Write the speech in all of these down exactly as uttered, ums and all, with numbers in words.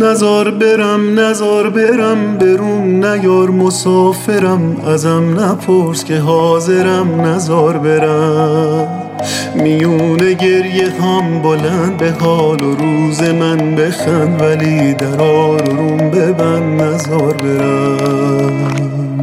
نزار برم نزار برم برون نیار مسافرم، ازم نپرس که حاضرم نزار برم. میونه گریه هم بلند به حال و روز من بخند، ولی در آروم ببند نزار برم.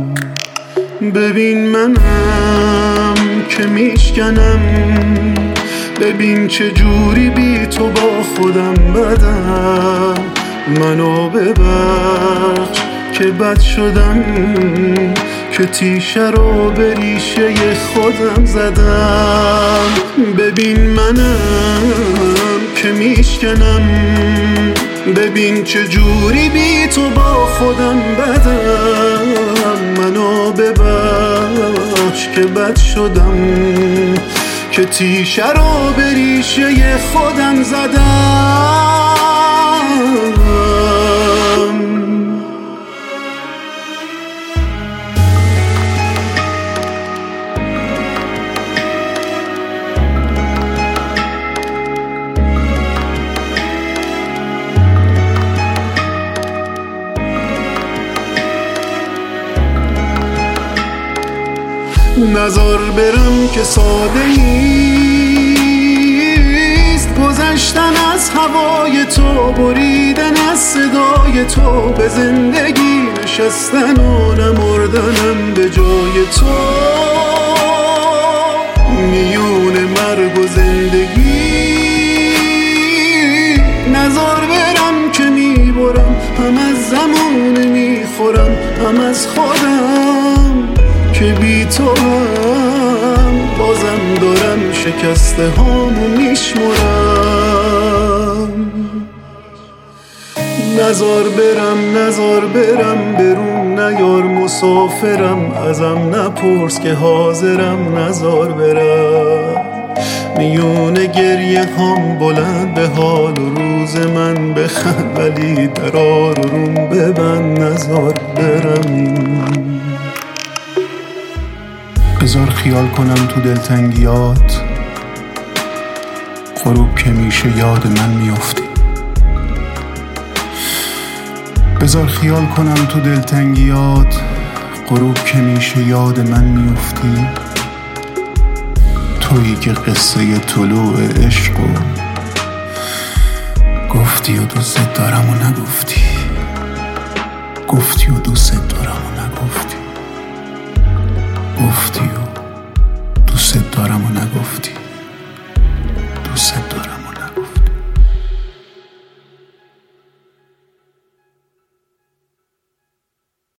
ببین منم که میشکنم، ببین چه جوری بی تو با خودم بدم. منو ببخش که بد شدم، که تیشه رو به ریشه خودم زدم. ببین منم که میشکنم، ببین چه جوری بی تو با خودم بدم. منو ببخش که بد شدم، که تیشه رو به ریشه خودم زدم. نزار برم که ساده نیست گذشتن از هوای تو، بریدن از صدای تو، به زندگی نشستن و نمردنم به جای تو. میون مرگ و زندگی نزار برم که میبرم، هم از زمان میخورم هم از خودم، که بی تو هم بازم دارم شکسته هامو میشمرم. نزار برم نزار برم برون نیار مسافرم، ازم نپرس که حاضرم نزار برم. میونه گریه هم بلند به حال و روز من بخند، ولی در آروم ببند نزار برم. بذار خیال کنم تو دلتنگیات، غروب که میشه یاد من میافتی. بذار خیال کنم تو دلتنگیات، غروب که میشه یاد من میافتی. تویی که قصه طلوع عشق و گفتی و دوست دارم و نگفتی، گفتی و دوست دارم و نگفتی، گفتی